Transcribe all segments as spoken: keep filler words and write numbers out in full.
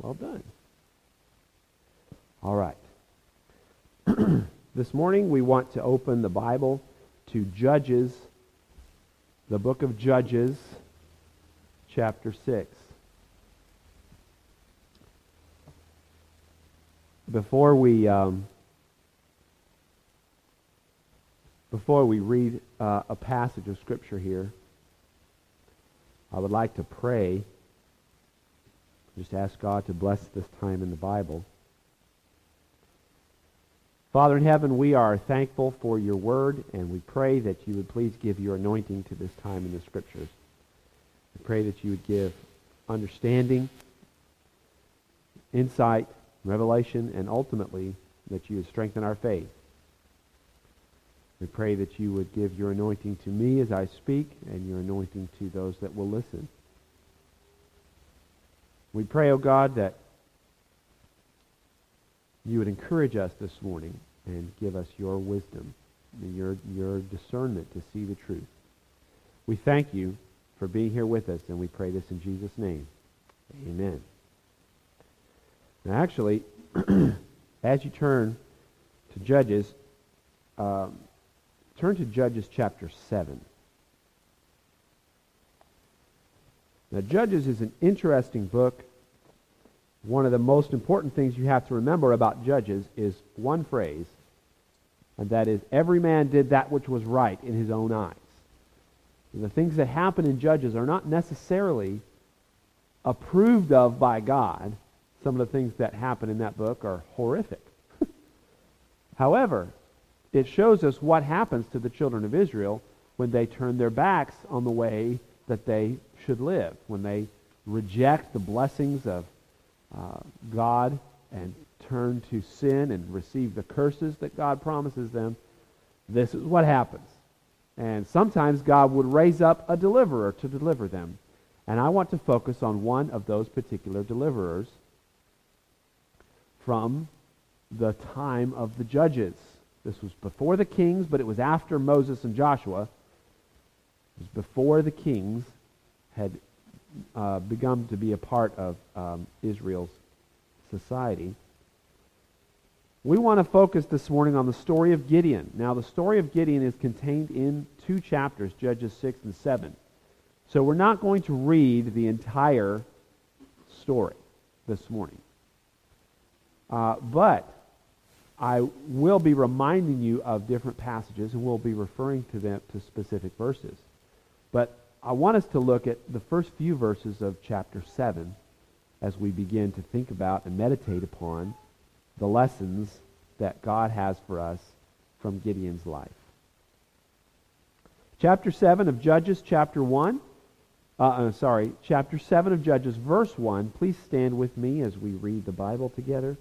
Well done. All right. This morning we want to open the Bible to Judges, the book of Judges, chapter six. Before we um, before we read uh, a passage of Scripture here, I would like to pray. Just ask God to bless this time in the Bible. Father in heaven, we are thankful for your word, and we pray that you would please give your anointing to this time in the Scriptures. We pray that you would give understanding, insight, revelation, and ultimately that you would strengthen our faith. We pray that you would give your anointing to me as I speak, and your anointing to those that will listen. We pray, O God, that you would encourage us this morning and give us your wisdom and your, your discernment to see the truth. We thank you for being here with us, and we pray this in Jesus' name. Amen. Now, actually, as you turn to Judges, um, turn to Judges chapter seven. Now, Judges is an interesting book. One of the most important things you have to remember about Judges is one phrase, and that is, every man did that which was right in his own eyes. And the things that happen in Judges are not necessarily approved of by God. Some of the things that happen in that book are horrific. However, it shows us what happens to the children of Israel when they turn their backs on the way that they should live, when they reject the blessings of uh, God and turn to sin and receive the curses that God promises them. This is what happens. And sometimes God would raise up a deliverer to deliver them. And I want to focus on one of those particular deliverers from the time of the Judges. This was before the kings, but it was after Moses and Joshua. It was before the kings had uh, begun to be a part of um, Israel's society. We want to focus this morning on the story of Gideon. Now, the story of Gideon is contained in two chapters, Judges six and seven. So we're not going to read the entire story this morning. Uh, but I will be reminding you of different passages, and we'll be referring to them to specific verses. But I want us to look at the first few verses of chapter seven as we begin to think about and meditate upon the lessons that God has for us from Gideon's life. Chapter seven of Judges, chapter one, uh, uh, sorry, chapter seven of Judges, verse one. Please stand with me as we read the Bible together.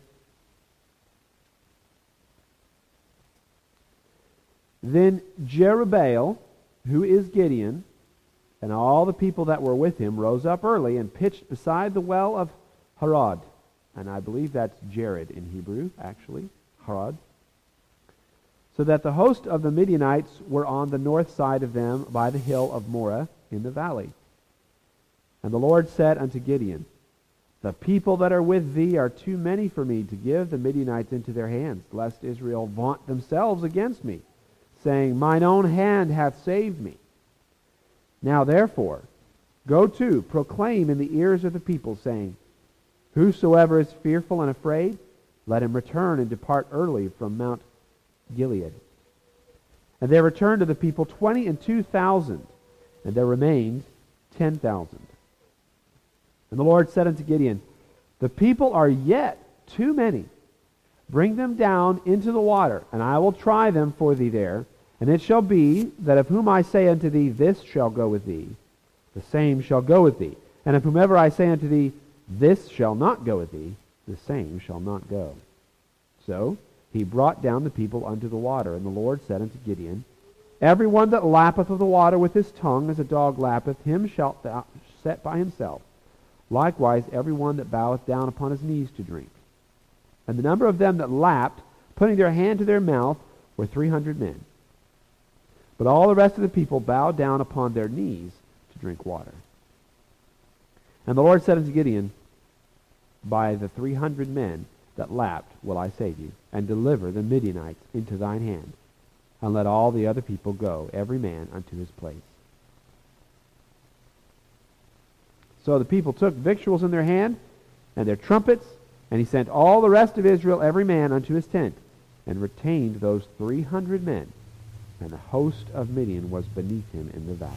Then Jerubbaal, who is Gideon, and all the people that were with him rose up early and pitched beside the well of Harod. And I believe that's Jared in Hebrew, actually, Harod. So that the host of the Midianites were on the north side of them by the hill of Moreh in the valley. And the Lord said unto Gideon, the people that are with thee are too many for me to give the Midianites into their hands, lest Israel vaunt themselves against me, saying, mine own hand hath saved me. Now therefore, go to, proclaim in the ears of the people, saying, whosoever is fearful and afraid, let him return and depart early from Mount Gilead. And there returned to the people twenty and two thousand, and there remained ten thousand. And the Lord said unto Gideon, the people are yet too many. Bring them down into the water, and I will try them for thee there. And it shall be that of whom I say unto thee, this shall go with thee, the same shall go with thee. And of whomever I say unto thee, this shall not go with thee, the same shall not go. So he brought down the people unto the water. And the Lord said unto Gideon, every one that lappeth of the water with his tongue, as a dog lappeth, him shalt thou set by himself. Likewise every one that boweth down upon his knees to drink. And the number of them that lapped, putting their hand to their mouth, were three hundred men. But all the rest of the people bowed down upon their knees to drink water. And the Lord said unto Gideon, by the three hundred men that lapped will I save you, and deliver the Midianites into thine hand, and let all the other people go, every man unto his place. So the people took victuals in their hand, and their trumpets, and he sent all the rest of Israel, every man unto his tent, and retained those three hundred men, and the host of Midian was beneath him in the valley.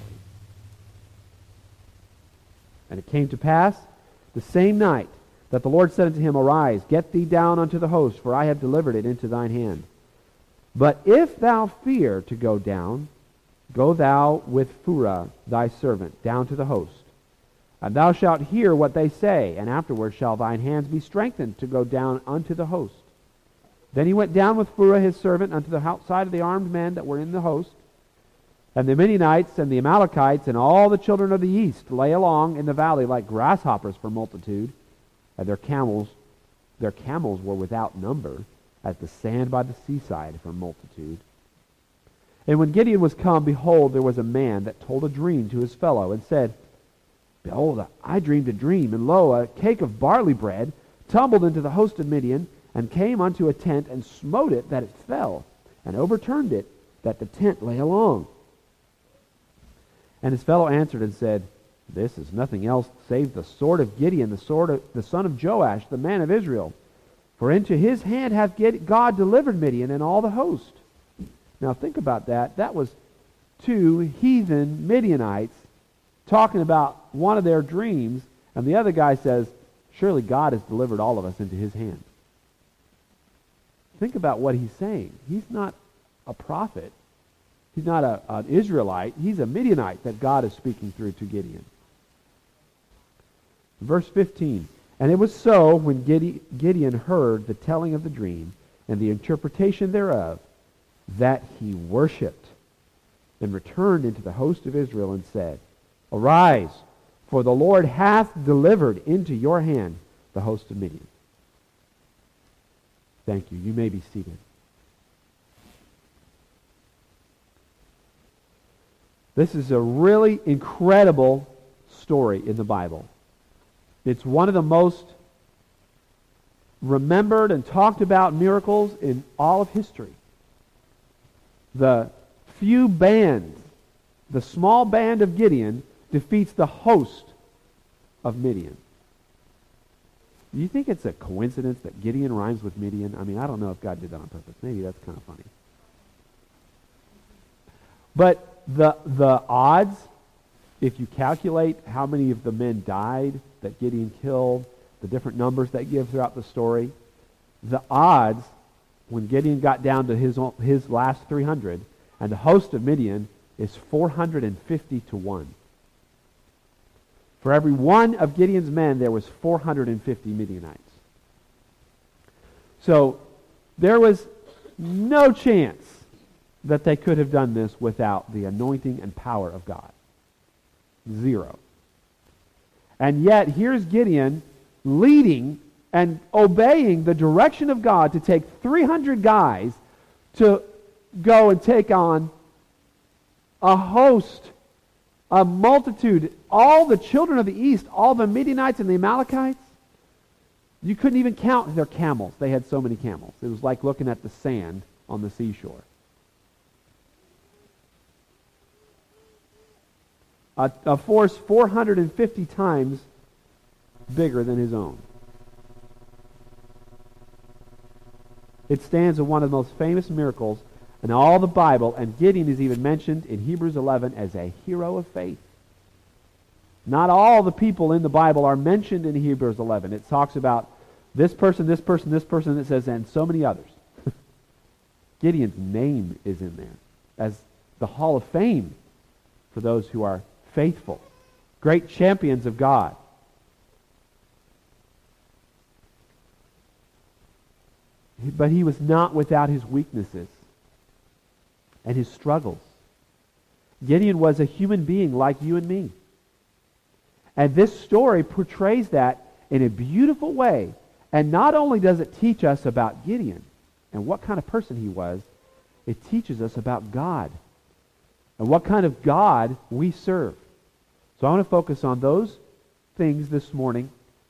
And it came to pass the same night that the Lord said unto him, Arise, get thee down unto the host, for I have delivered it into thine hand. But if thou fear to go down, go thou with Phurah thy servant down to the host. And thou shalt hear what they say, and afterward shall thine hands be strengthened to go down unto the host. Then he went down with Phurah his servant unto the outside of the armed men that were in the host. And the Midianites and the Amalekites and all the children of the east lay along in the valley like grasshoppers for multitude, and their camels, their camels were without number, as the sand by the seaside for multitude. And when Gideon was come, behold, there was a man that told a dream to his fellow, and said, Behold, I dreamed a dream, and lo, a cake of barley bread tumbled into the host of Midian, and came unto a tent, and smote it that it fell, and overturned it, that the tent lay along. And his fellow answered and said, This is nothing else save the sword of Gideon, the sword of the son of Joash, the man of Israel. For into his hand hath God delivered Midian and all the host. Now think about that. That was two heathen Midianites talking about one of their dreams, and the other guy says, Surely God has delivered all of us into his hand. Think about what he's saying. He's not a prophet. He's not a, an Israelite. He's a Midianite that God is speaking through to Gideon. Verse fifteen, And it was so, when Gideon heard the telling of the dream and the interpretation thereof, that he worshipped, and returned into the host of Israel, and said, Arise, for the Lord hath delivered into your hand the host of Midian. Thank you. You may be seated. This is a really incredible story in the Bible. It's one of the most remembered and talked about miracles in all of history. The few bands, the small band of Gideon defeats the host of Midian. Do you think it's a coincidence that Gideon rhymes with Midian? I mean, I don't know if God did that on purpose. Maybe that's kind of funny. But the the odds, if you calculate how many of the men died that Gideon killed, the different numbers they give throughout the story, the odds when Gideon got down to his his last three hundred and the host of Midian is four hundred fifty to one. For every one of Gideon's men, there was four hundred fifty Midianites. So there was no chance that they could have done this without the anointing and power of God. Zero. And yet, here's Gideon leading and obeying the direction of God to take three hundred guys to go and take on a host, a multitude, all the children of the east, all the Midianites and the Amalekites. You couldn't even count their camels. They had so many camels. It was like looking at the sand on the seashore. A, a force four hundred fifty times bigger than his own. It stands as one of the most famous miracles in all the Bible, and Gideon is even mentioned in Hebrews eleven as a hero of faith. Not all the people in the Bible are mentioned in Hebrews eleven. It talks about this person, this person, this person, and it says, and so many others. Gideon's name is in there as the Hall of Fame for those who are faithful, great champions of God. But he was not without his weaknesses and his struggles. Gideon was a human being like you and me. And this story portrays that in a beautiful way. And not only does it teach us about Gideon and what kind of person he was, it teaches us about God and what kind of God we serve. So I want to focus on those things this morning,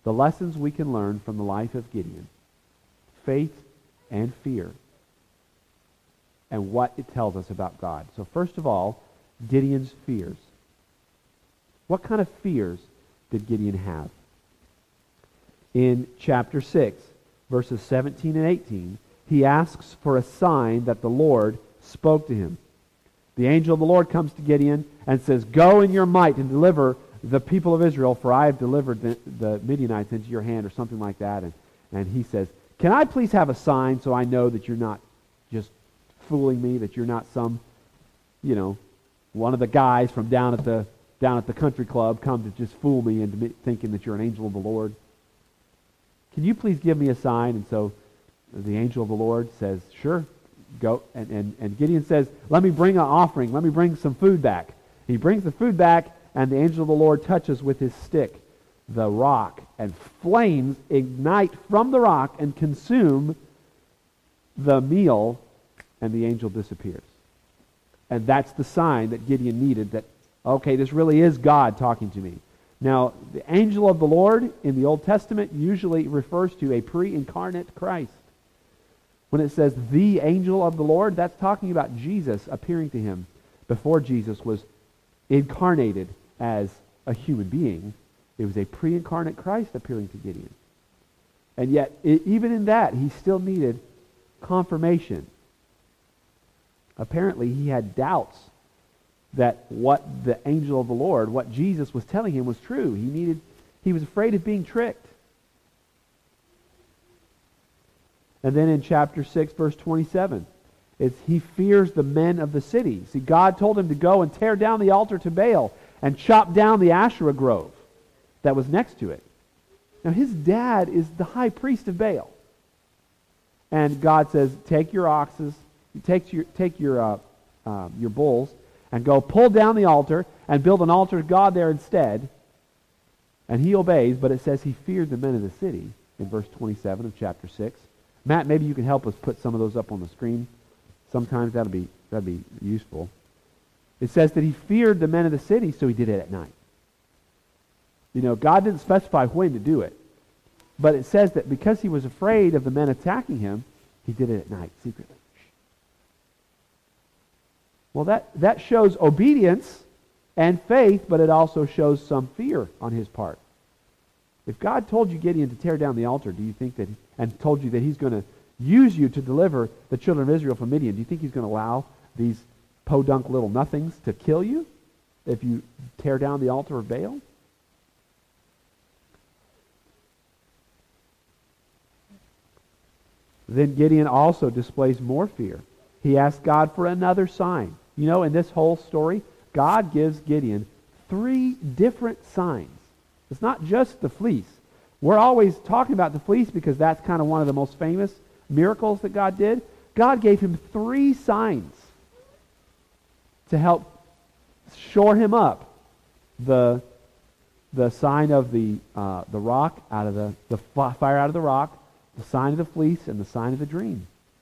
the lessons we can learn from the life of Gideon, faith and fear, and what it tells us about God. So first of all, Gideon's fears. What kind of fears did Gideon have? In chapter six, verses seventeen and eighteen, he asks for a sign that the Lord spoke to him. The angel of the Lord comes to Gideon and says, "Go in your might and deliver the people of Israel, for I have delivered the, the Midianites into your hand," or something like that. And, and he says, "Can I please have a sign so I know that you're not just fooling me, that you're not some, you know, one of the guys from down at the down at the country club come to just fool me into me thinking that you're an angel of the Lord? Can you please give me a sign?" And so the angel of the Lord says, "Sure, go." And, and, and Gideon says, "Let me bring an offering. Let me bring some food back." He brings the food back, and the angel of the Lord touches with his stick the rock, and flames ignite from the rock and consume the meal, and the angel disappears. And that's the sign that Gideon needed, that, okay, this really is God talking to me. Now, the angel of the Lord in the Old Testament usually refers to a pre-incarnate Christ. When it says the angel of the Lord, that's talking about Jesus appearing to him before Jesus was incarnated as a human being. It was a pre-incarnate Christ appearing to Gideon. And yet, it, even in that, he still needed confirmation. Apparently, he had doubts that what the angel of the Lord, what Jesus was telling him, was true. He needed, he was afraid of being tricked. And then in chapter six, verse twenty-seven, it's he fears the men of the city. See, God told him to go and tear down the altar to Baal and chop down the Asherah grove that was next to it. Now, his dad is the high priest of Baal. And God says, take your oxes, take your, take your, uh, uh, your bulls, and go pull down the altar and build an altar to God there instead. And he obeys, but it says he feared the men of the city in verse twenty-seven of chapter six. Matt, maybe you can help us put some of those up on the screen. Sometimes that'll be that'll be useful. It says that he feared the men of the city, so he did it at night. You know, God didn't specify when to do it. But it says that because he was afraid of the men attacking him, he did it at night, secretly. Well, that, that shows obedience and faith, but it also shows some fear on his part. If God told you, Gideon, to tear down the altar, do you think that, and told you that he's going to use you to deliver the children of Israel from Midian, do you think he's going to allow these podunk little nothings to kill you if you tear down the altar of Baal? Then Gideon also displays more fear. He asks God for another sign. You know, in this whole story, God gives Gideon three different signs. It's not just the fleece. We're always talking about the fleece because that's kind of one of the most famous miracles that God did. God gave him three signs to help shore him up. The, the sign of the, uh, the rock out of the, the fire out of the rock, the sign of the fleece, and the sign of the dream.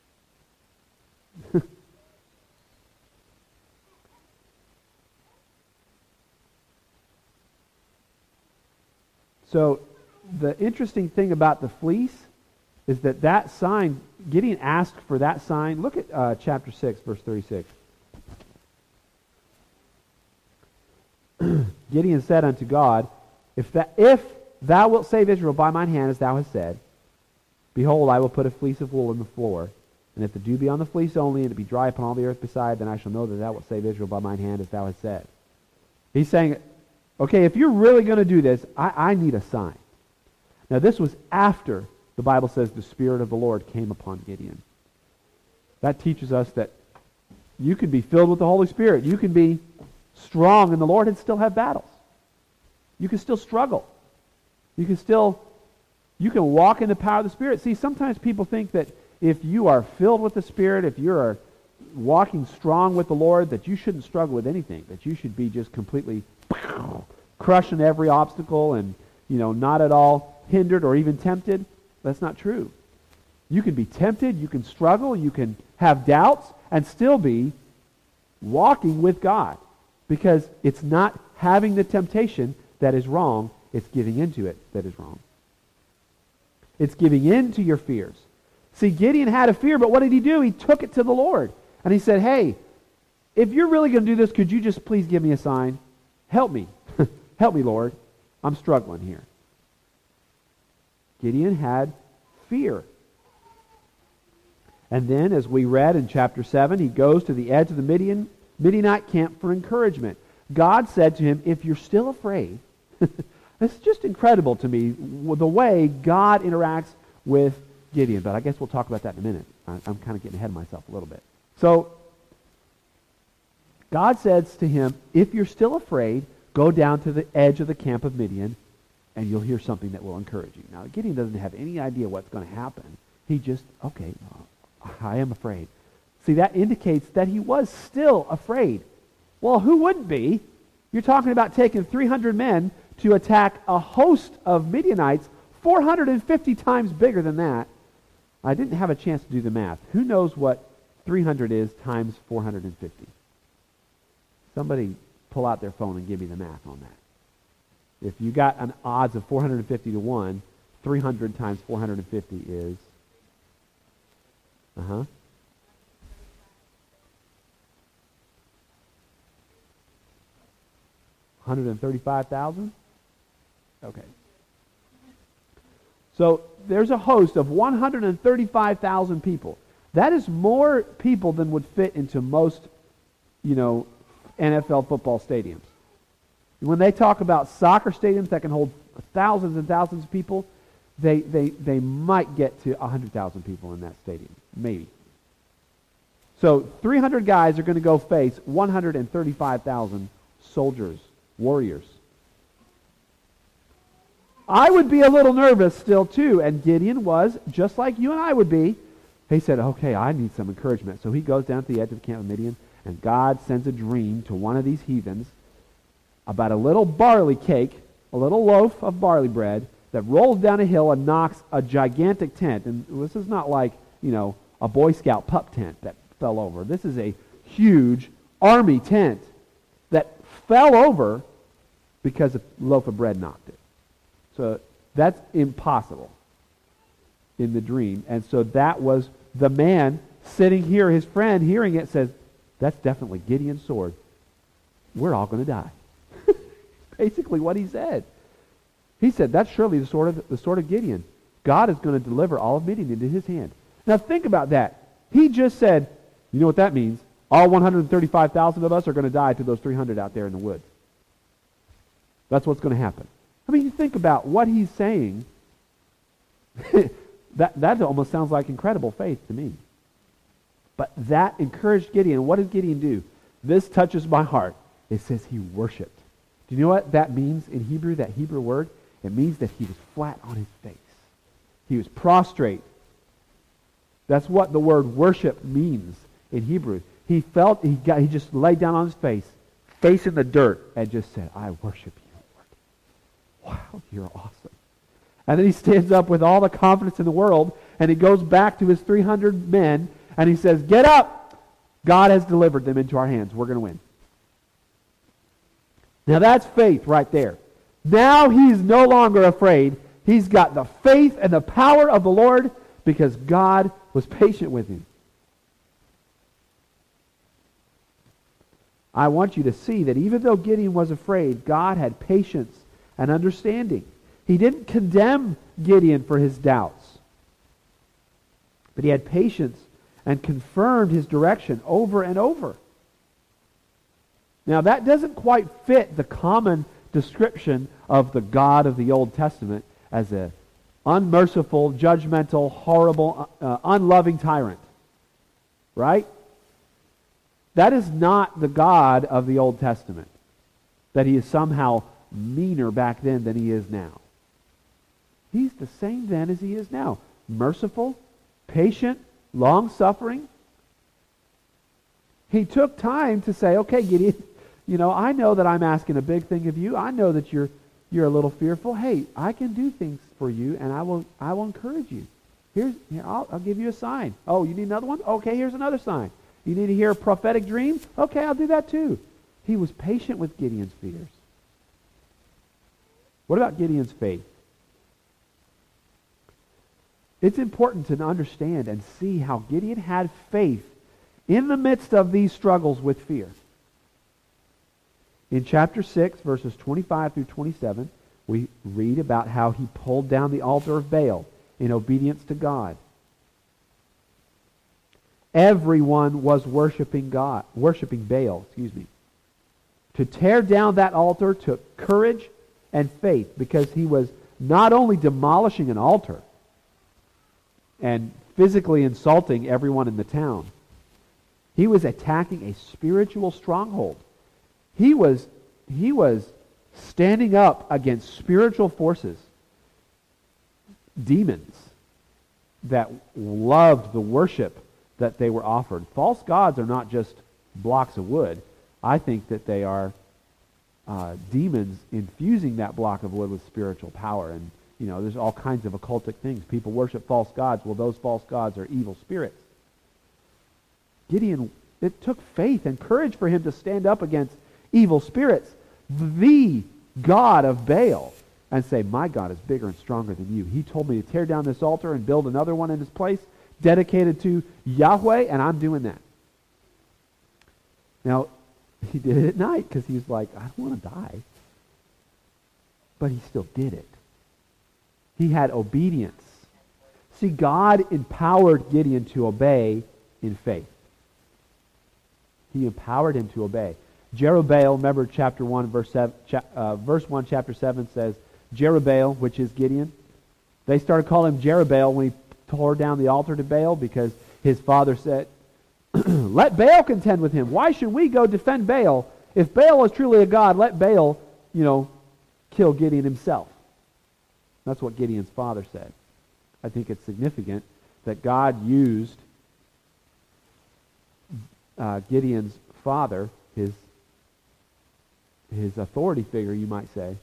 So the interesting thing about the fleece is that that sign, Gideon asked for that sign. Look at uh, chapter six, verse thirty-six. Gideon said unto God, if, that, if thou wilt save Israel by mine hand, as thou hast said, behold, I will put a fleece of wool in the floor, and if the dew be on the fleece only, and it be dry upon all the earth beside, then I shall know that thou wilt save Israel by mine hand, as thou hast said. He's saying, okay, if you're really going to do this, I, I need a sign. Now, this was after the Bible says the Spirit of the Lord came upon Gideon. That teaches us that you can be filled with the Holy Spirit. You can be strong in the Lord and still have battles. You can still struggle. You can still, you can walk in the power of the Spirit. See, sometimes people think that if you are filled with the Spirit, if you are walking strong with the Lord, that you shouldn't struggle with anything, that you should be just completely crushing every obstacle and, you know, not at all hindered or even tempted. That's not true. You can be tempted, you can struggle, you can have doubts, and still be walking with God. Because it's not having the temptation that is wrong, it's giving into it that is wrong. It's giving in to your fears. See, Gideon had a fear, but what did he do? He took it to the Lord. And he said, hey, if you're really going to do this, could you just please give me a sign? Help me. Help me, Lord. I'm struggling here. Gideon had fear. And then, as we read in chapter seven, he goes to the edge of the Midian, Midianite camp for encouragement. God said to him, if you're still afraid, it's just incredible to me the way God interacts with Gideon. But I guess we'll talk about that in a minute. I'm kind of getting ahead of myself a little bit. So, God says to him, if you're still afraid, go down to the edge of the camp of Midian, and you'll hear something that will encourage you. Now, Gideon doesn't have any idea what's going to happen. He just, okay, I am afraid. See, that indicates that he was still afraid. Well, who wouldn't be? You're talking about taking three hundred men to attack a host of Midianites, four hundred fifty times bigger than that. I didn't have a chance to do the math. Who knows what three hundred is times four hundred fifty? Somebody pull out their phone and give me the math on that. If you got an odds of four hundred fifty to one, three hundred times four hundred fifty is... Uh-huh. one hundred thirty-five thousand? Okay. So there's a host of one hundred thirty-five thousand people. That is more people than would fit into most, you know, N F L football stadiums. When they talk about soccer stadiums that can hold thousands and thousands of people, they, they, they might get to one hundred thousand people in that stadium. Maybe. So three hundred guys are going to go face one hundred thirty-five thousand soldiers, warriors. I would be a little nervous still too, and Gideon was, just like you and I would be. He said, okay, I need some encouragement. So he goes down to the edge of the camp of Midian, and God sends a dream to one of these heathens about a little barley cake, a little loaf of barley bread that rolls down a hill and knocks a gigantic tent. And this is not like, you know, a Boy Scout pup tent that fell over. This is a huge army tent that fell over because a loaf of bread knocked it. So that's impossible in the dream. And so that was the man sitting here, his friend hearing it says, that's definitely Gideon's sword. We're all going to die. Basically what he said. He said, that's surely the sword of the sword of Gideon. God is going to deliver all of Midian into his hand. Now think about that. He just said, you know what that means? All one hundred thirty-five thousand of us are going to die to those three hundred out there in the woods. That's what's going to happen. I mean, you think about what he's saying. that, that almost sounds like incredible faith to me. But that encouraged Gideon. What did Gideon do? This touches my heart. It says he worshiped. Do you know what that means in Hebrew, that Hebrew word? It means that he was flat on his face. He was prostrate. That's what the word worship means in Hebrew. He felt, he got, he just laid down on his face, face in the dirt, and just said, I worship you, Lord. Wow, you're awesome. And then he stands up with all the confidence in the world, and he goes back to his three hundred men, and he says, get up! God has delivered them into our hands. We're going to win. Now that's faith right there. Now he's no longer afraid. He's got the faith and the power of the Lord because God was patient with him. I want you to see that even though Gideon was afraid, God had patience and understanding. He didn't condemn Gideon for his doubts, but he had patience and confirmed his direction over and over. Now that doesn't quite fit the common description of the God of the Old Testament as a unmerciful, judgmental, horrible, uh, unloving tyrant. Right? That is not the God of the Old Testament. That he is somehow meaner back then than he is now. He's the same then as he is now. Merciful, patient, long-suffering. He took time to say, okay, Gideon, you know, I know that I'm asking a big thing of you. I know that you're you're a little fearful. Hey, I can do things for you, and I will I will encourage you. Here's here, I'll, I'll give you a sign. Oh, you need another one? Okay, here's another sign. You need to hear a prophetic dream? Okay, I'll do that too. He was patient with Gideon's fears. What about Gideon's faith? It's important to understand and see how Gideon had faith in the midst of these struggles with fear. In chapter six, verses twenty-five through twenty-seven, we read about how he pulled down the altar of Baal in obedience to God. Everyone was worshiping God, worshiping Baal, excuse me. To tear down that altar took courage and faith, because he was not only demolishing an altar and physically insulting everyone in the town, he was attacking a spiritual stronghold. He was, he was standing up against spiritual forces, demons that loved the worship that they were offered. False gods are not just blocks of wood. I think that they are uh, demons infusing that block of wood with spiritual power. And, you know, there's all kinds of occultic things. People worship false gods. Well, those false gods are evil spirits. Gideon, it took faith and courage for him to stand up against evil spirits, the God of Baal, and say, my God is bigger and stronger than you. He told me to tear down this altar and build another one in its place, dedicated to Yahweh, and I'm doing that. Now, he did it at night because he was like, I don't want to die. But he still did it. He had obedience. See, God empowered Gideon to obey in faith. He empowered him to obey. Jerubbaal, remember chapter one, verse seven, cha- uh, verse one, chapter seven says, Jerubbaal, which is Gideon. They started calling him Jerubbaal when he tore down the altar to Baal, because his father said, let Baal contend with him. Why should we go defend Baal? If Baal is truly a god, let Baal, you know, kill Gideon himself. That's what Gideon's father said. I think it's significant that God used uh, Gideon's father, his his authority figure, you might say,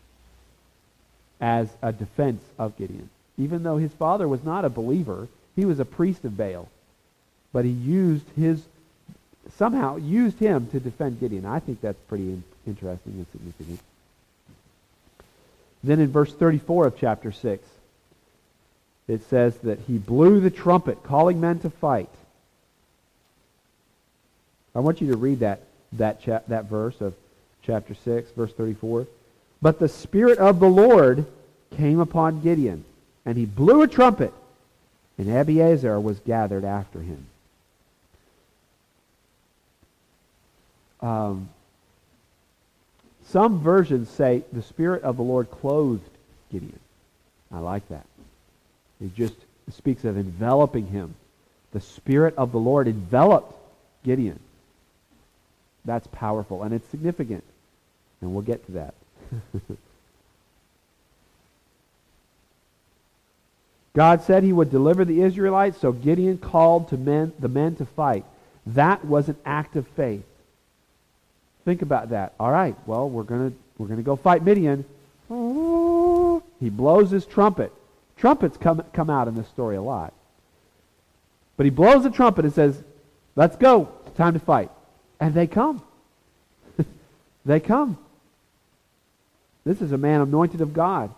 as a defense of Gideon. Even though his father was not a believer, he was a priest of Baal. But he used his, somehow used him to defend Gideon. I think that's pretty in, interesting and significant. Then in verse thirty-four of chapter six, it says that he blew the trumpet, calling men to fight. I want you to read that, that, cha- that verse of chapter six, verse thirty-four. But the Spirit of the Lord came upon Gideon, and he blew a trumpet, and Abiezer was gathered after him. Um, some versions say the Spirit of the Lord clothed Gideon. I like that. It just speaks of enveloping him. The Spirit of the Lord enveloped Gideon. That's powerful, and it's significant. And we'll get to that. God said he would deliver the Israelites, so Gideon called to men, the men to fight. That was an act of faith. Think about that. All right, well, we're going to we're going to go fight Midian. He blows his trumpet. Trumpets come come out in this story a lot. But he blows the trumpet and says, let's go. It's time to fight. And they come. They come. This is a man anointed of God.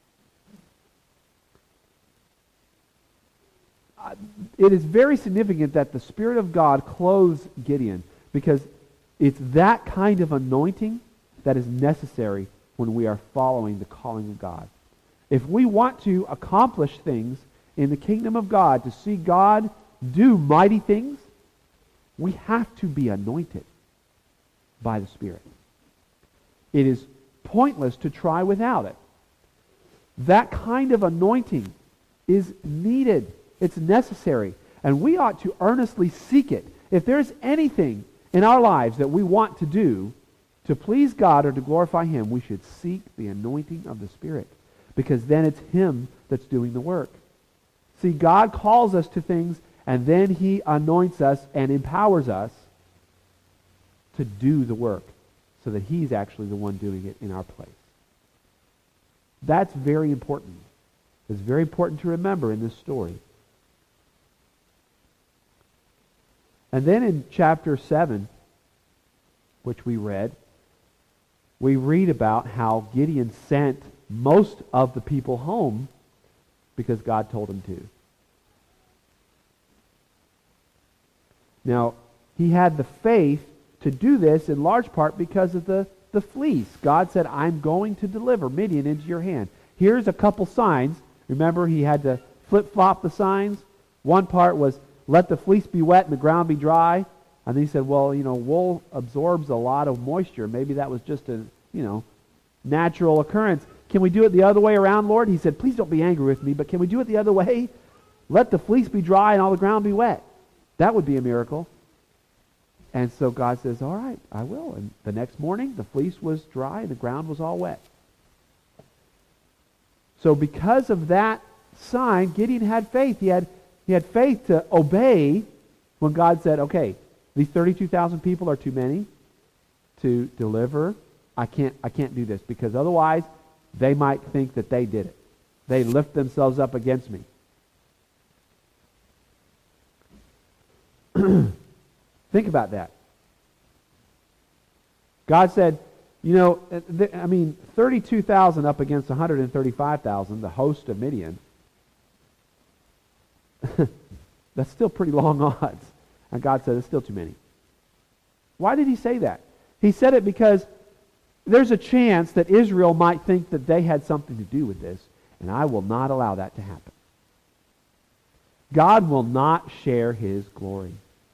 Uh, it is very significant that the Spirit of God clothes Gideon, because it's that kind of anointing that is necessary when we are following the calling of God. If we want to accomplish things in the kingdom of God, to see God do mighty things, we have to be anointed by the Spirit. It is pointless to try without it. That kind of anointing is needed. It's necessary. And we ought to earnestly seek it. If there's anything in our lives that we want to do to please God or to glorify Him, we should seek the anointing of the Spirit, because then it's Him that's doing the work. See, God calls us to things, and then He anoints us and empowers us to do the work, so that He's actually the one doing it in our place. That's very important. It's very important to remember in this story. And then in chapter seven, which we read, we read about how Gideon sent most of the people home because God told him to. Now, he had the faith to do this in large part because of the, the fleece. God said, I'm going to deliver Midian into your hand. Here's a couple signs. Remember, he had to flip-flop the signs. One part was, let the fleece be wet and the ground be dry. And then he said, well, you know, wool absorbs a lot of moisture. Maybe that was just a, you know, natural occurrence. Can we do it the other way around, Lord? He said, please don't be angry with me, but can we do it the other way? Let the fleece be dry and all the ground be wet. That would be a miracle. And so God says, all right, I will. And the next morning, the fleece was dry and the ground was all wet. So because of that sign, Gideon had faith. He had, he had faith to obey when God said, okay, these thirty-two thousand people are too many to deliver. I can't, I can't do this because otherwise they might think that they did it. They lift themselves up against me. Think about that. God said, you know, th- I mean, thirty-two thousand up against one hundred thirty-five thousand, the host of Midian. That's still pretty long odds. And God said, it's still too many. Why did he say that? He said it because there's a chance that Israel might think that they had something to do with this, and I will not allow that to happen. God will not share his glory.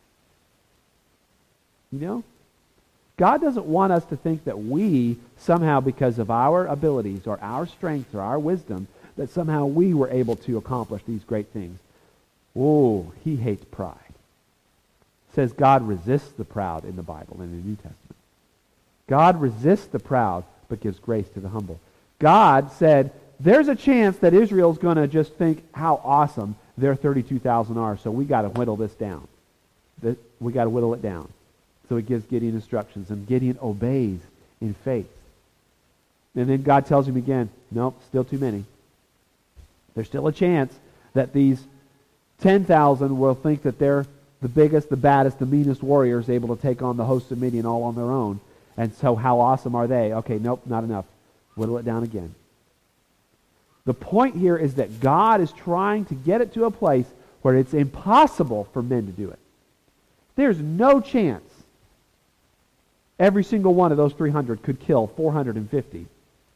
You know? God doesn't want us to think that we, somehow because of our abilities or our strength or our wisdom, that somehow we were able to accomplish these great things. Oh, he hates pride. It says God resists the proud in the Bible, in the New Testament. God resists the proud, but gives grace to the humble. God said, there's a chance that Israel's going to just think how awesome their thirty-two thousand are, so we got to whittle this down. We got to whittle it down. So he gives Gideon instructions, and Gideon obeys in faith. And then God tells him again, nope, still too many. There's still a chance that these ten thousand will think that they're the biggest, the baddest, the meanest warriors able to take on the hosts of Midian all on their own. And so how awesome are they? Okay, nope, not enough. Whittle it down again. The point here is that God is trying to get it to a place where it's impossible for men to do it. There's no chance every single one of those three hundred could kill four hundred fifty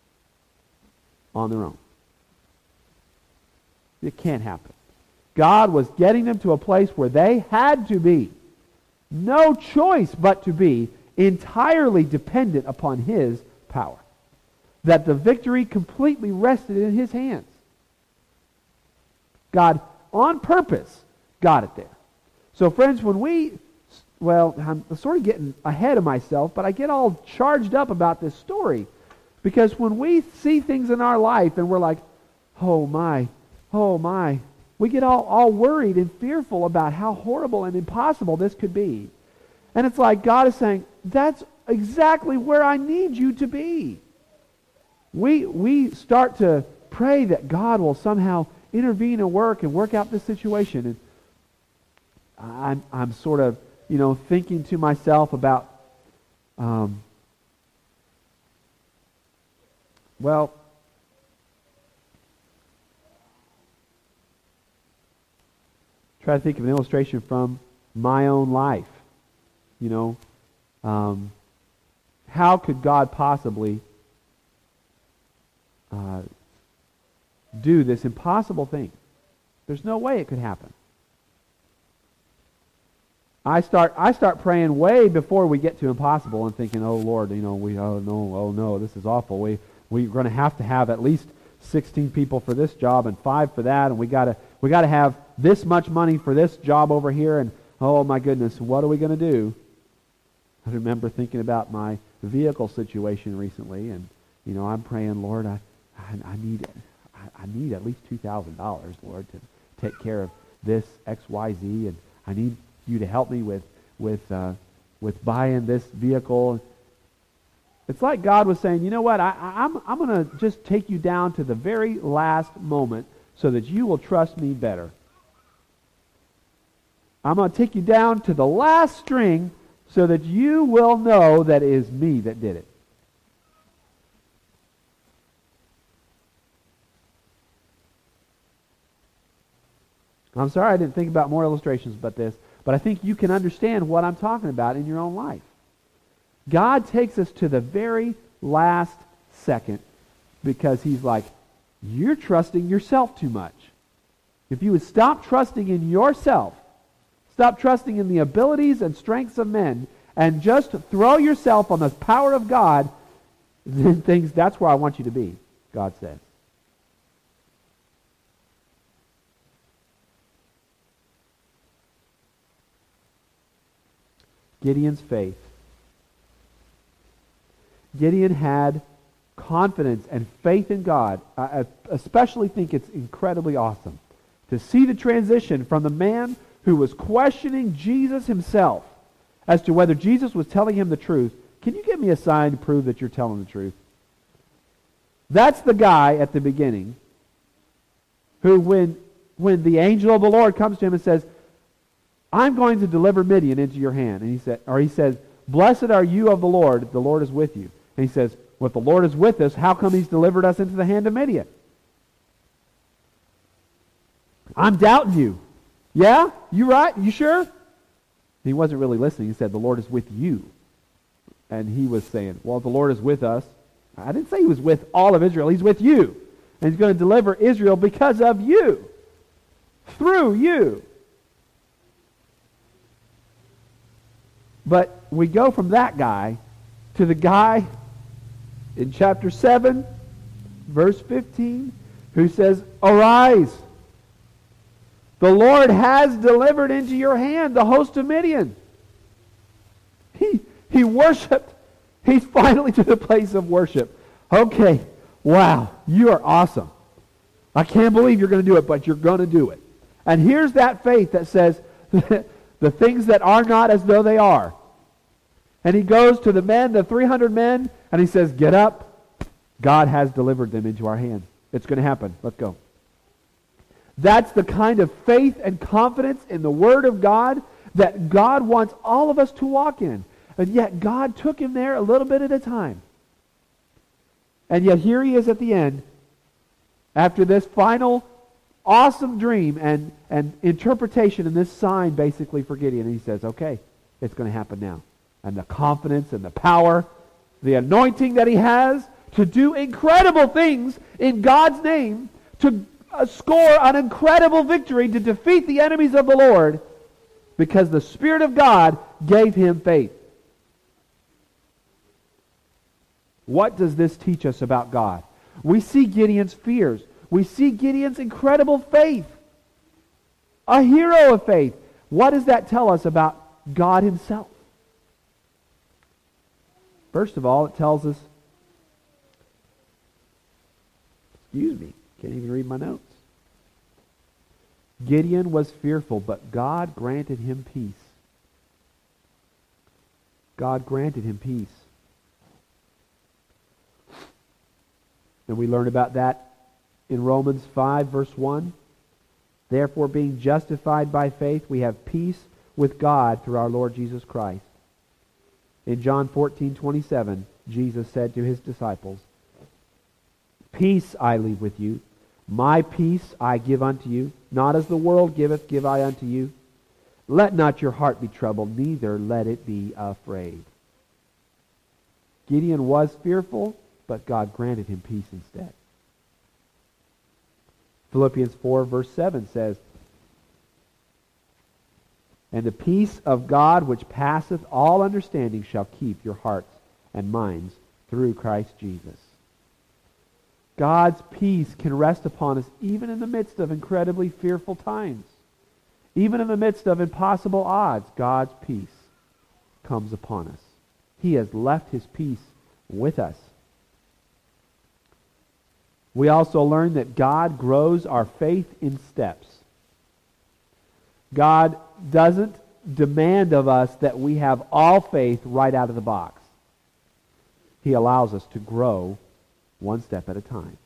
on their own. It can't happen. God was getting them to a place where they had to be, no choice but to be, entirely dependent upon his power. That the victory completely rested in his hands. God, on purpose, got it there. So friends, when we, well, I'm sort of getting ahead of myself, but I get all charged up about this story. Because when we see things in our life and we're like, oh my, oh my, we get all, all worried and fearful about how horrible and impossible this could be. And it's like God is saying, that's exactly where I need you to be. We, we start to pray that God will somehow intervene and work and work out this situation. And I'm, I'm sort of, you know, thinking to myself about, um, well, try to think of an illustration from my own life. You know, um, how could God possibly uh, do this impossible thing? There's no way it could happen. I start I start praying way before we get to impossible and thinking, oh Lord, you know, we oh no, oh no, this is awful. We we're going to have to have at least sixteen people for this job and five for that, and we got to we got to have this much money for this job over here, and oh my goodness, what are we going to do? I remember thinking about my vehicle situation recently, and you know, I'm praying, Lord, I I, I need I, I need at least two thousand dollars, Lord, to take care of this X Y Z, and I need you to help me with with uh, with buying this vehicle. It's like God was saying, you know what, I, I'm I'm going to just take you down to the very last moment so that you will trust me better. I'm going to take you down to the last string so that you will know that it is me that did it. I'm sorry I didn't think about more illustrations but this, but I think you can understand what I'm talking about in your own life. God takes us to the very last second because he's like, you're trusting yourself too much. If you would stop trusting in yourself, stop trusting in the abilities and strengths of men, and just throw yourself on the power of God, then things, that's where I want you to be, God says. Gideon's faith. Gideon had confidence and faith in God. I especially think it's incredibly awesome to see the transition from the man who was questioning Jesus himself as to whether Jesus was telling him the truth. Can you give me a sign to prove that you're telling the truth? That's the guy at the beginning who, when, when the angel of the Lord comes to him and says, I'm going to deliver Midian into your hand. And he said, or he says, blessed are you of the Lord, the Lord is with you. And he says, well, if the Lord is with us, how come he's delivered us into the hand of Midian? I'm doubting you. Yeah? You right? You sure? He wasn't really listening. He said, the Lord is with you. And he was saying, well, if the Lord is with us, I didn't say he was with all of Israel. He's with you. And he's going to deliver Israel because of you. Through you. But we go from that guy to the guy in chapter seven, verse fifteen, who says, arise. The Lord has delivered into your hand the host of Midian. He, he worshiped. He's finally to the place of worship. Okay, wow, you are awesome. I can't believe you're going to do it, but you're going to do it. And here's that faith that says, the things that are not as though they are. And he goes to the men, the three hundred men, and he says, get up. God has delivered them into our hand. It's going to happen. Let's go. That's the kind of faith and confidence in the Word of God that God wants all of us to walk in. And yet God took him there a little bit at a time. And yet here he is at the end, after this final awesome dream and, and interpretation and this sign basically for Gideon. And he says, okay, it's going to happen now. And the confidence and the power, the anointing that he has to do incredible things in God's name, to uh, score an incredible victory, to defeat the enemies of the Lord, because the Spirit of God gave him faith. What does this teach us about God? We see Gideon's fears. We see Gideon's incredible faith. A hero of faith. What does that tell us about God himself? First of all, it tells us, excuse me, can't even read my notes. Gideon was fearful, but God granted him peace. God granted him peace. And we learn about that in Romans five, verse one. Therefore, being justified by faith, we have peace with God through our Lord Jesus Christ. In John fourteen twenty-seven, Jesus said to his disciples, peace I leave with you, my peace I give unto you, not as the world giveth, give I unto you. Let not your heart be troubled, neither let it be afraid. Gideon was fearful, but God granted him peace instead. Philippians four, verse seven says, and the peace of God which passeth all understanding shall keep your hearts and minds through Christ Jesus. God's peace can rest upon us even in the midst of incredibly fearful times. Even in the midst of impossible odds, God's peace comes upon us. He has left his peace with us. We also learn that God grows our faith in steps. God doesn't demand of us that we have all faith right out of the box. He allows us to grow one step at a time.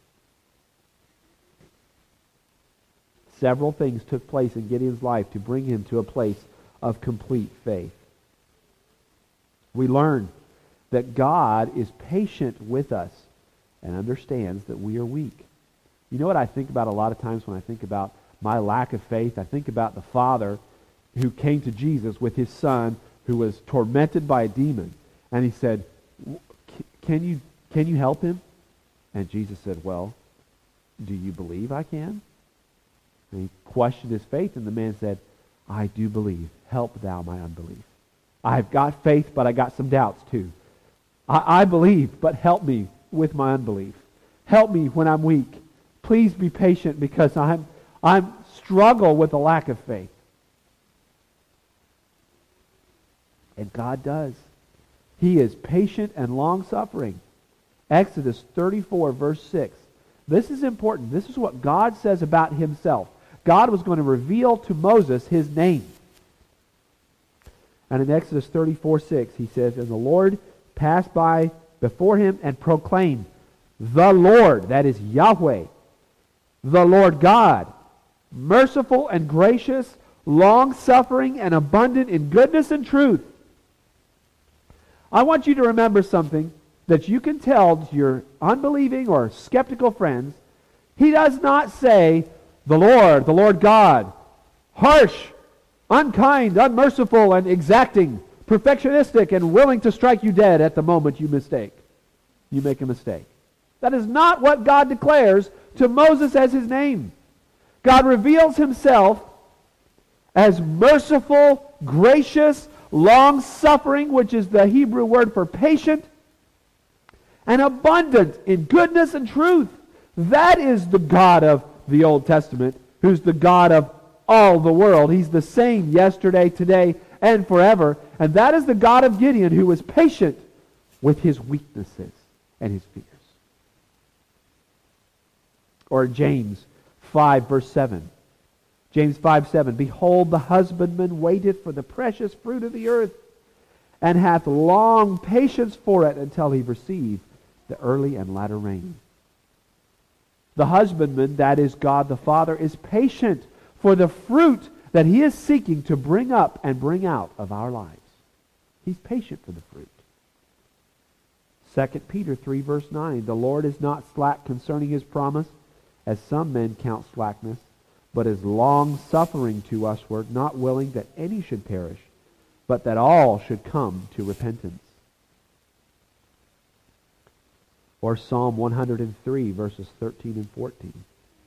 Several things took place in Gideon's life to bring him to a place of complete faith. We learn that God is patient with us and understands that we are weak. You know what I think about a lot of times when I think about my lack of faith, I think about the father who came to Jesus with his son who was tormented by a demon. And he said, can you, can you help him? And Jesus said, well, do you believe I can? And he questioned his faith, and the man said, I do believe. Help thou my unbelief. I've got faith, but I got some doubts too. I, I believe, but help me with my unbelief. Help me when I'm weak. Please be patient because I'm I'm struggle with a lack of faith. And God does. He is patient and long-suffering. Exodus thirty-four, verse six. This is important. This is what God says about himself. God was going to reveal to Moses his name. And in Exodus thirty-four, six, he says, and the Lord passed by before him and proclaimed, the Lord, that is Yahweh, the Lord God, merciful and gracious, long-suffering and abundant in goodness and truth. I want you to remember something that you can tell to your unbelieving or skeptical friends. He does not say, the Lord, the Lord God, harsh, unkind, unmerciful, and exacting, perfectionistic, and willing to strike you dead at the moment you mistake. You make a mistake. That is not what God declares to Moses as his name. God reveals himself as merciful, gracious, long-suffering, which is the Hebrew word for patient, and abundant in goodness and truth. That is the God of the Old Testament, who's the God of all the world. He's the same yesterday, today, and forever. And that is the God of Gideon, who was patient with his weaknesses and his fears. Or James five, verse seven. James five, seven. Behold, the husbandman waiteth for the precious fruit of the earth, and hath long patience for it until he receive the early and latter rain. The husbandman, that is God the Father, is patient for the fruit that he is seeking to bring up and bring out of our lives. He's patient for the fruit. Second Peter three, verse nine. The Lord is not slack concerning his promise, as some men count slackness, but is long-suffering to usward, not willing that any should perish, but that all should come to repentance. Or Psalm one hundred three, verses thirteen and fourteen.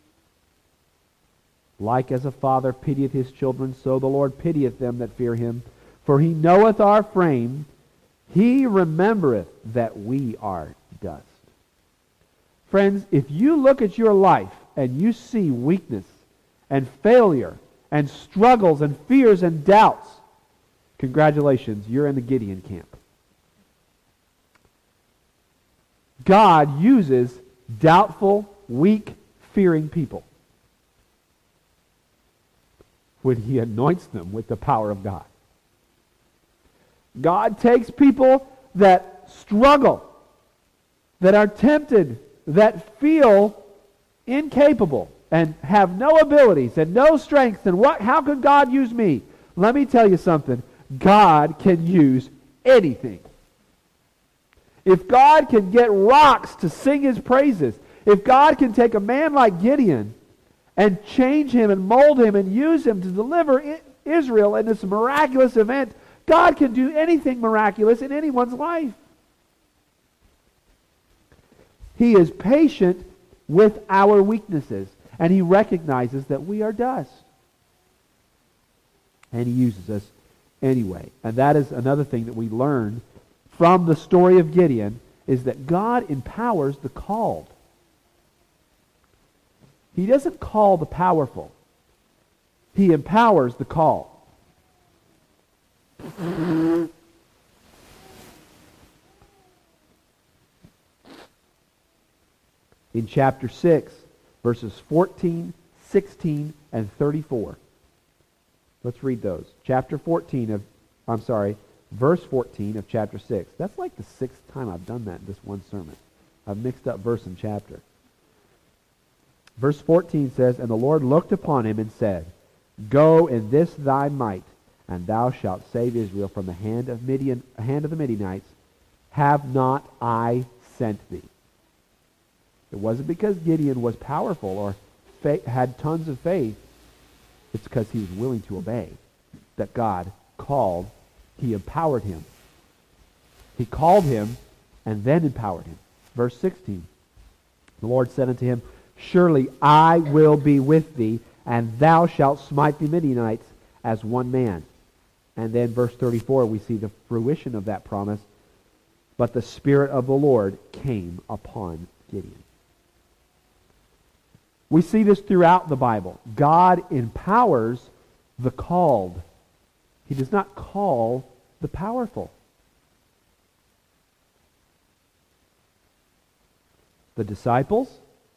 Like as a father pitieth his children, so the Lord pitieth them that fear him. For he knoweth our frame, he remembereth that we are dust. Friends, if you look at your life and you see weakness and failure and struggles and fears and doubts, congratulations, you're in the Gideon camp. God uses doubtful, weak, fearing people when he anoints them with the power of God. God takes people that struggle, that are tempted, that feel incapable and have no abilities and no strength, and what? How could God use me? Let me tell you something. God can use anything. If God can get rocks to sing his praises, if God can take a man like Gideon and change him and mold him and use him to deliver Israel in this miraculous event, God can do anything miraculous in anyone's life. He is patient with our weaknesses, and he recognizes that we are dust. And he uses us anyway. And that is another thing that we learn from the story of Gideon, is that God empowers the called. He doesn't call the powerful. He empowers the called. In chapter six, verses fourteen, sixteen, and thirty-four. Let's read those. Chapter fourteen of, I'm sorry, verse fourteen of chapter six. That's like the sixth time I've done that in this one sermon. I've mixed up verse and chapter. Verse fourteen says, and the Lord looked upon him and said, go in this thy might, and thou shalt save Israel from the hand of Midian, hand of the Midianites. Have not I sent thee? It wasn't because Gideon was powerful or fa- had tons of faith. It's because he was willing to obey that God called, he empowered him. He called him and then empowered him. Verse sixteen. The Lord said unto him, Surely I will be with thee, and thou shalt smite the Midianites as one man. And then verse thirty-four, we see the fruition of that promise. But the Spirit of the Lord came upon Gideon. We see this throughout the Bible. God empowers the called. He does not call the powerful. The disciples,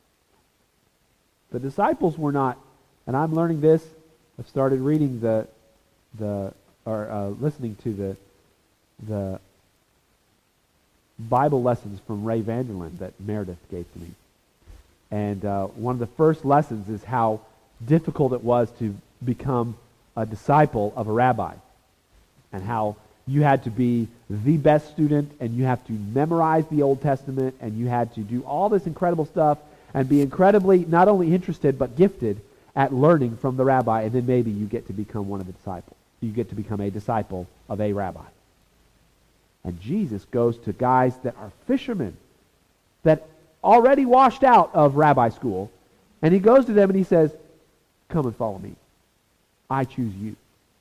the disciples were not, and I'm learning this. I've started reading the, the or uh, listening to the, the Bible lessons from Ray Vanderland that Meredith gave to me. And uh, one of the first lessons is how difficult it was to become a disciple of a rabbi, and how you had to be the best student, and you have to memorize the Old Testament, and you had to do all this incredible stuff and be incredibly not only interested but gifted at learning from the rabbi, and then maybe you get to become one of the disciples. You get to become a disciple of a rabbi. And Jesus goes to guys that are fishermen, that already washed out of rabbi school, and he goes to them and he says, come and follow me. I choose you.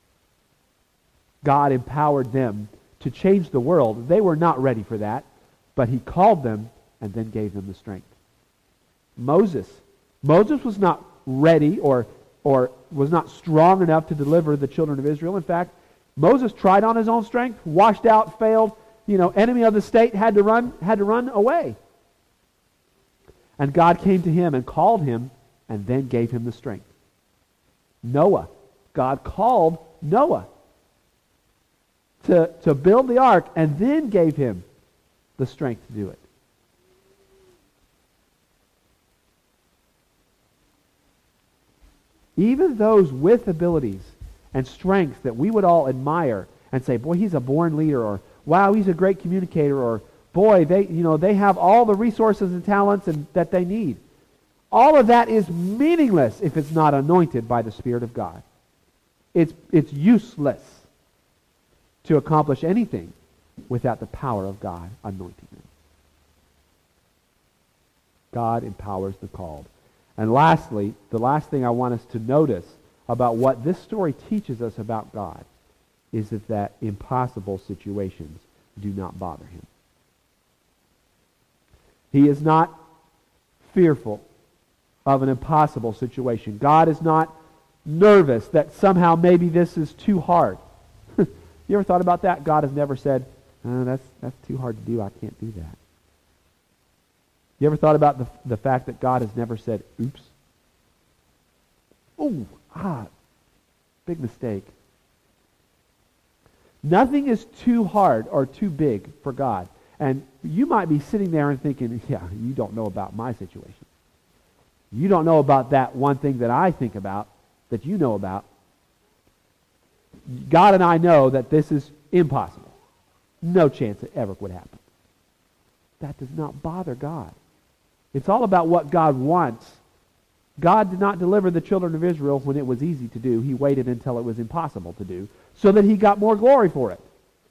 God empowered them to change the world. They were not ready for that, but he called them and then gave them the strength. Moses. Moses was not ready or, or was not strong enough to deliver the children of Israel. In fact, Moses tried on his own strength, washed out, failed. You know, enemy of the state, had to run, had to run away. And God came to him and called him and then gave him the strength. Noah. God called Noah to, to build the ark and then gave him the strength to do it. Even those with abilities and strengths that we would all admire and say, boy, he's a born leader, or wow, he's a great communicator, or boy, they you know they have all the resources and talents and, that they need. All of that is meaningless if it's not anointed by the Spirit of God. It's it's useless to accomplish anything without the power of God anointing them. God empowers the called. And lastly, the last thing I want us to notice about what this story teaches us about God is that, that impossible situations do not bother him. He is not fearful of an impossible situation. God is not nervous that somehow maybe this is too hard. You ever thought about that? God has never said, oh, that's, that's too hard to do, I can't do that. You ever thought about the, the fact that God has never said, oops? Oh, ah, big mistake. Nothing is too hard or too big for God. And you might be sitting there and thinking, yeah, you don't know about my situation. You don't know about that one thing that I think about, that you know about. God and I know that this is impossible. No chance it ever would happen. That does not bother God. It's all about what God wants. God did not deliver the children of Israel when it was easy to do. He waited until it was impossible to do, so that he got more glory for it.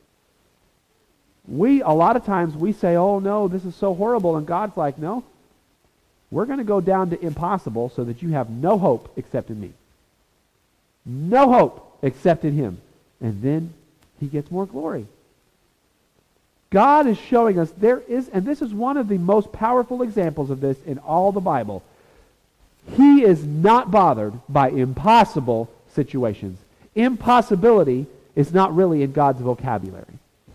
We, a lot of times, we say, oh no, this is so horrible, and God's like, no, we're going to go down to impossible so that you have no hope except in me. No hope except in him. And then he gets more glory. God is showing us there is, and this is one of the most powerful examples of this in all the Bible. He is not bothered by impossible situations. Impossibility is not really in God's vocabulary.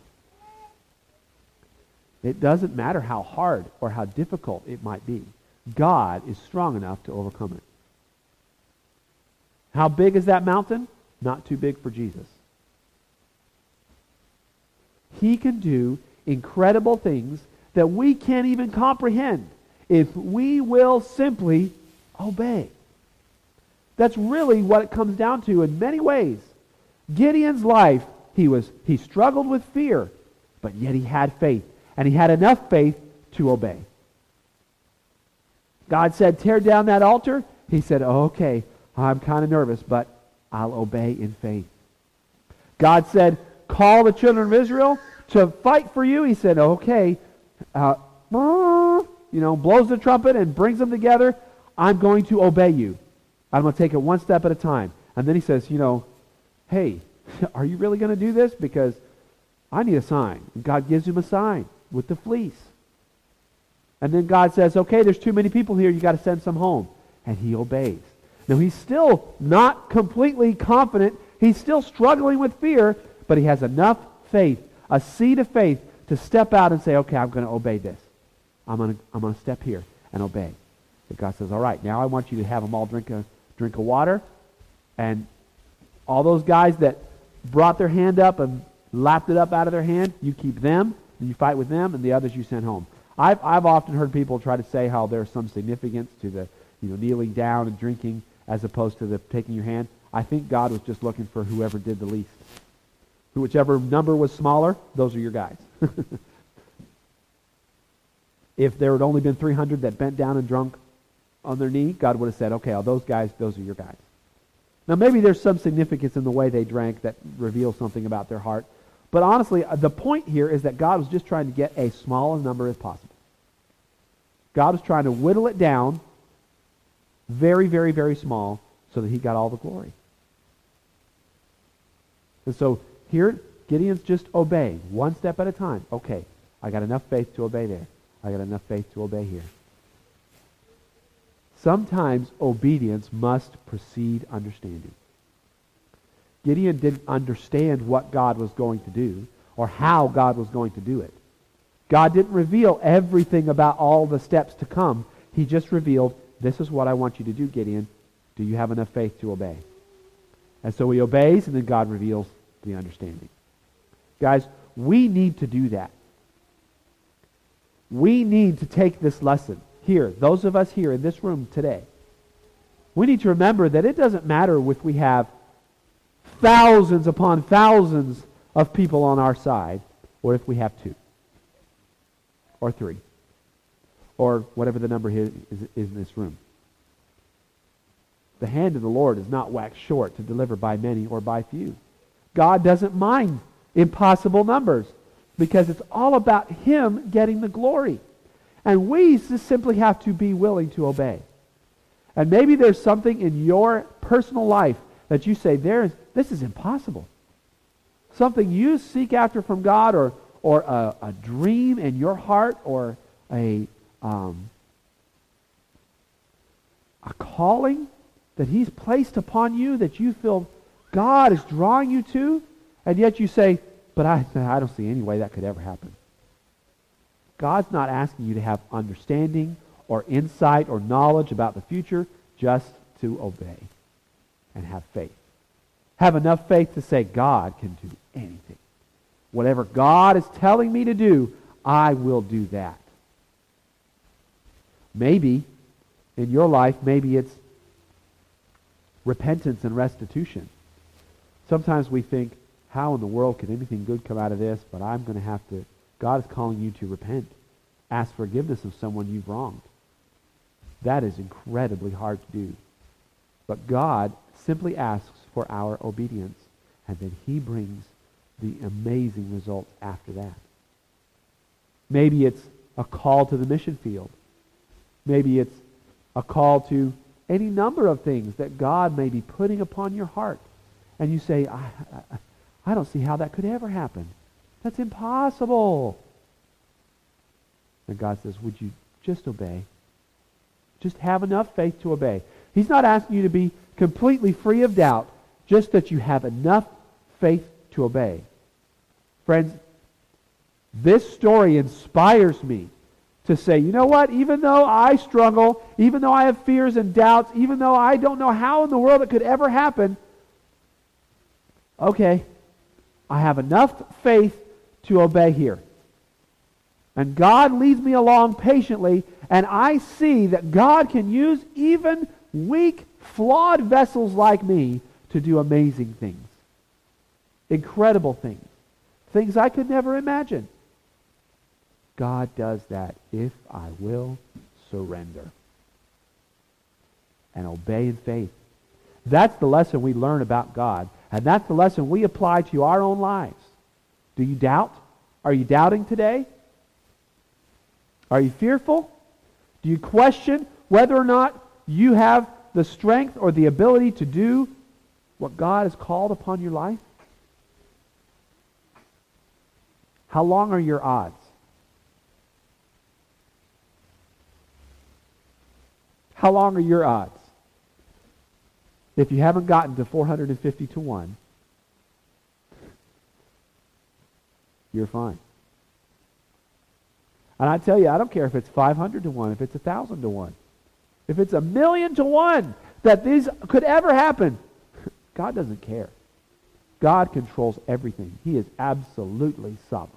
It doesn't matter how hard or how difficult it might be. God is strong enough to overcome it. How big is that mountain? Not too big for Jesus. He can do incredible things that we can't even comprehend if we will simply obey. That's really what it comes down to in many ways. Gideon's life, he was he struggled with fear, but yet he had faith, and he had enough faith to obey. God said, tear down that altar. He said, oh, okay, I'm kind of nervous, but I'll obey in faith. God said, call the children of Israel to fight for you. He said, okay, uh, you know, blows the trumpet and brings them together. I'm going to obey you. I'm going to take it one step at a time. And then he says, you know, hey, are you really going to do this? Because I need a sign. And God gives him a sign with the fleece. And then God says, okay, there's too many people here. You got to send some home. And he obeys. Now, he's still not completely confident. He's still struggling with fear, but he has enough faith, a seed of faith, to step out and say, okay, I'm going to obey this. I'm going to I'm going to step here and obey. But God says, all right, now I want you to have them all drink a drink of water. And all those guys that brought their hand up and lapped it up out of their hand, you keep them, and you fight with them, and the others you send home. I've, I've often heard people try to say how there's some significance to the you know kneeling down and drinking as opposed to the taking your hand. I think God was just looking for whoever did the least. Whichever number was smaller, those are your guys. If there had only been three hundred that bent down and drunk on their knee, God would have said, okay, all those guys, those are your guys. Now maybe there's some significance in the way they drank that reveals something about their heart. But honestly, the point here is that God was just trying to get a small number as possible. God was trying to whittle it down very, very, very small so that he got all the glory. And so here, Gideon's just obeying, one step at a time. Okay, I got enough faith to obey there. I got enough faith to obey here. Sometimes obedience must precede understanding. Gideon didn't understand what God was going to do or how God was going to do it. God didn't reveal everything about all the steps to come. He just revealed, this is what I want you to do, Gideon. Do you have enough faith to obey? And so he obeys, and then God reveals the understanding. Guys, we need to do that. We need to take this lesson here, those of us here in this room today. We need to remember that it doesn't matter if we have thousands upon thousands of people on our side, or if we have two, or three, or whatever the number is, is, is in this room. The hand of the Lord is not waxed short to deliver by many or by few. God doesn't mind impossible numbers because it's all about him getting the glory. And we just simply have to be willing to obey. And maybe there's something in your personal life that you say, "There is, this is impossible." Something you seek after from God, or or a, a dream in your heart, or a um, a calling that he's placed upon you that you feel God is drawing you to, and yet you say, but I, I don't see any way that could ever happen. God's not asking you to have understanding or insight or knowledge about the future, just to obey and have faith. Have enough faith to say, God can do anything. Whatever God is telling me to do, I will do that. Maybe in your life, maybe it's repentance and restitution. Sometimes we think, how in the world could anything good come out of this? But I'm going to have to, God is calling you to repent. Ask forgiveness of someone you've wronged. That is incredibly hard to do. But God simply asks for our obedience, and then he brings the amazing results after that. Maybe it's a call to the mission field. Maybe it's a call to any number of things that God may be putting upon your heart. And you say, I, I, I don't see how that could ever happen. That's impossible. And God says, would you just obey? Just have enough faith to obey. He's not asking you to be completely free of doubt, just that you have enough faith to obey. Friends, this story inspires me to say, you know what, even though I struggle, even though I have fears and doubts, even though I don't know how in the world it could ever happen, okay, I have enough faith to obey here. And God leads me along patiently, and I see that God can use even weak, flawed vessels like me to do amazing things. Incredible things. Things I could never imagine. God does that if I will surrender and obey in faith. That's the lesson we learn about God. And that's the lesson we apply to our own lives. Do you doubt? Are you doubting today? Are you fearful? Do you question whether or not you have the strength or the ability to do what God has called upon your life? How long are your odds? How long are your odds? If you haven't gotten to four hundred fifty to one, you're fine. And I tell you, I don't care if it's five hundred to one, if it's one thousand to one, if it's a million to one that these could ever happen. God doesn't care. God controls everything. He is absolutely sovereign.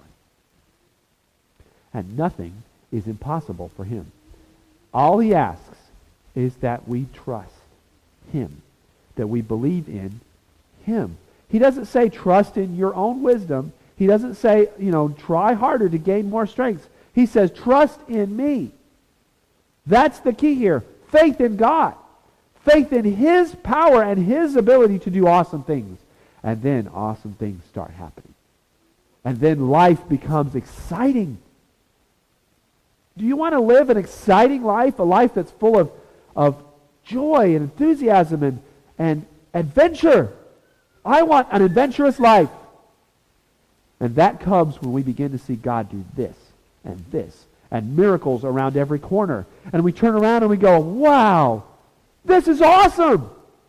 And nothing is impossible for him. All he asks is that we trust him, that we believe in him. He doesn't say trust in your own wisdom. He doesn't say, you know, try harder to gain more strength. He says trust in me. That's the key here. Faith in God. Faith in his power and his ability to do awesome things. And then awesome things start happening. And then life becomes exciting. Do you want to live an exciting life? A life that's full of, of joy and enthusiasm and, and adventure. I want an adventurous life. And that comes when we begin to see God do this and this and miracles around every corner. And we turn around and we go, wow, this is awesome.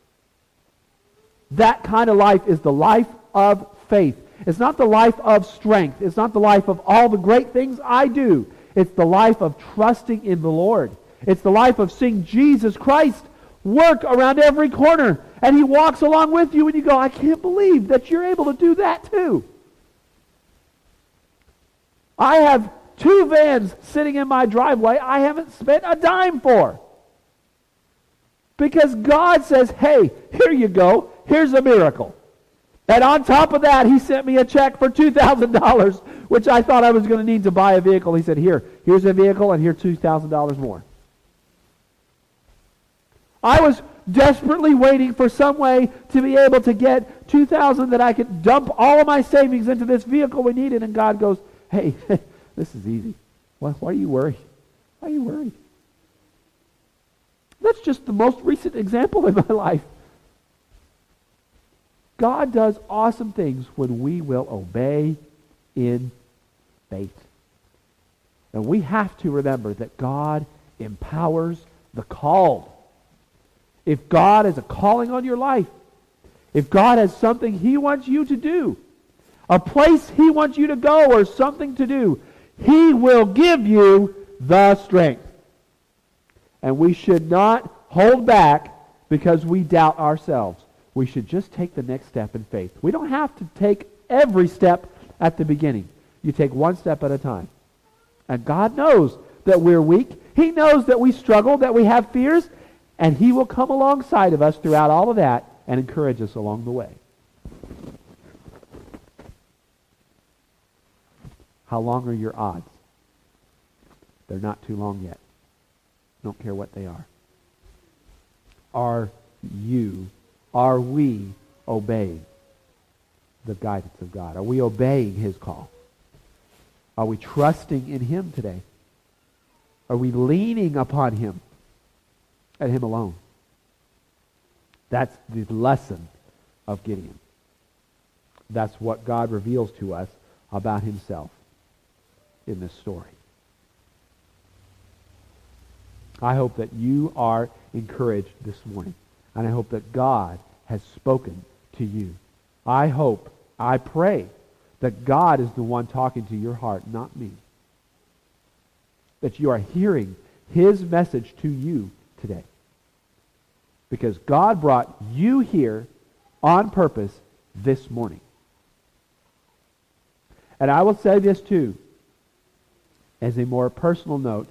That kind of life is the life of faith. It's not the life of strength. It's not the life of all the great things I do. It's the life of trusting in the Lord. It's the life of seeing Jesus Christ work around every corner. And he walks along with you and you go, I can't believe that you're able to do that too. I have two vans sitting in my driveway I haven't spent a dime for. Because God says, hey, here you go. Here's a miracle. And on top of that, he sent me a check for two thousand dollars, which I thought I was going to need to buy a vehicle. He said, here, here's a vehicle and here's two thousand dollars more. I was desperately waiting for some way to be able to get two thousand dollars that I could dump all of my savings into this vehicle we needed. And God goes, hey, this is easy. Why, why are you worried? Why are you worried? That's just the most recent example in my life. God does awesome things when we will obey in faith. And we have to remember that God empowers the called. If God has a calling on your life, if God has something he wants you to do, a place he wants you to go or something to do, he will give you the strength. And we should not hold back because we doubt ourselves. We should just take the next step in faith. We don't have to take every step at the beginning. You take one step at a time. And God knows that we're weak. He knows that we struggle, that we have fears, and he will come alongside of us throughout all of that and encourage us along the way. How long are your odds? They're not too long yet. Don't care what they are. Are you, are we obeying the guidance of God? Are we obeying his call? Are we trusting in him today? Are we leaning upon him and him alone? That's the lesson of Gideon. That's what God reveals to us about himself in this story. I hope that you are encouraged this morning. And I hope that God has spoken to you. I hope, I pray, that God is the one talking to your heart, not me. That you are hearing his message to you today. Because God brought you here on purpose this morning. And I will say this too, as a more personal note,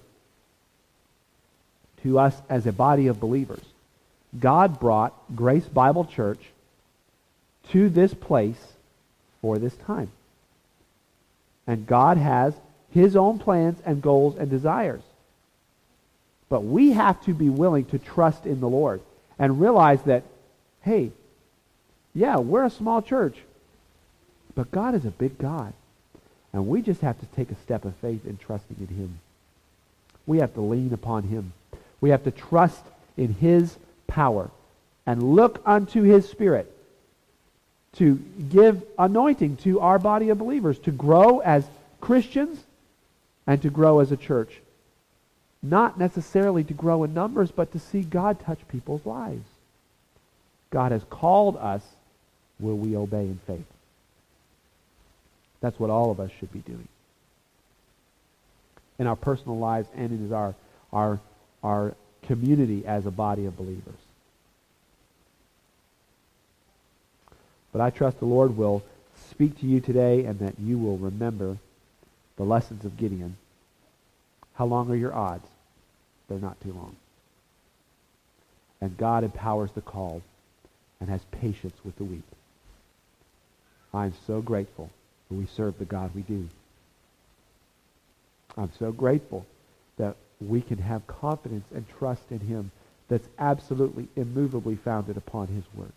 to us as a body of believers. God brought Grace Bible Church to this place for this time. And God has his own plans and goals and desires. But we have to be willing to trust in the Lord and realize that, hey, yeah, we're a small church, but God is a big God. And we just have to take a step of faith in trusting in him. We have to lean upon him. We have to trust in his power and look unto his Spirit to give anointing to our body of believers, to grow as Christians and to grow as a church. Not necessarily to grow in numbers, but to see God touch people's lives. God has called us. Will we obey in faith? That's what all of us should be doing. In our personal lives and in our, our, our community as a body of believers. But I trust the Lord will speak to you today and that you will remember the lessons of Gideon. How long are your odds? They're not too long. And God empowers the called and has patience with the weak. I'm so grateful that we serve the God we do. I'm so grateful that we can have confidence and trust in him that's absolutely immovably founded upon his word.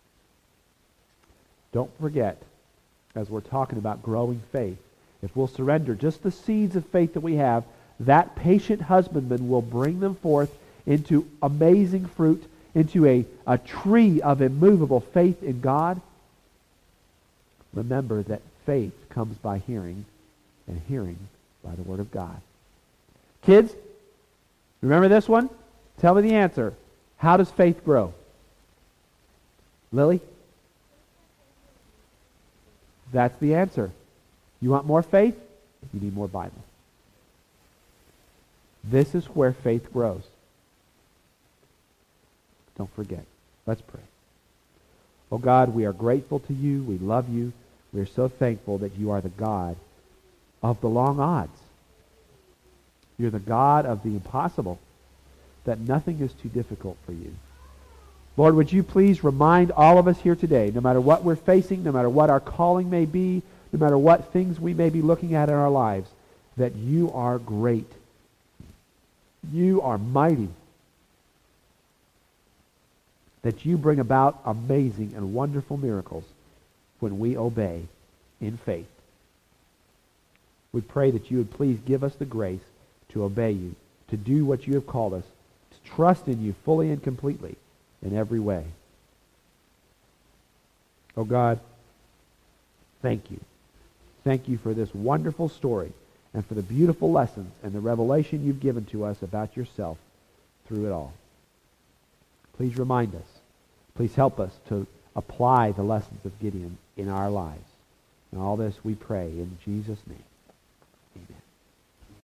Don't forget, as we're talking about growing faith, if we'll surrender just the seeds of faith that we have, that patient husbandman will bring them forth into amazing fruit, into a, a tree of immovable faith in God. Remember that faith comes by hearing, and hearing by the word of God. Kids, remember this one? Tell me the answer. How does faith grow? Lily? That's the answer. You want more faith? You need more Bible. This is where faith grows. Don't forget. Let's pray. Oh God, we are grateful to you. We love you. We are so thankful that you are the God of the long odds. You're the God of the impossible, that nothing is too difficult for you. Lord, would you please remind all of us here today, no matter what we're facing, no matter what our calling may be, no matter what things we may be looking at in our lives, that you are great. You are mighty. That you bring about amazing and wonderful miracles when we obey in faith. We pray that you would please give us the grace to obey you, to do what you have called us, to trust in you fully and completely in every way. Oh God, thank you. Thank you for this wonderful story and for the beautiful lessons and the revelation you've given to us about yourself through it all. Please remind us. Please help us to apply the lessons of Gideon in our lives. And all this we pray in Jesus' name.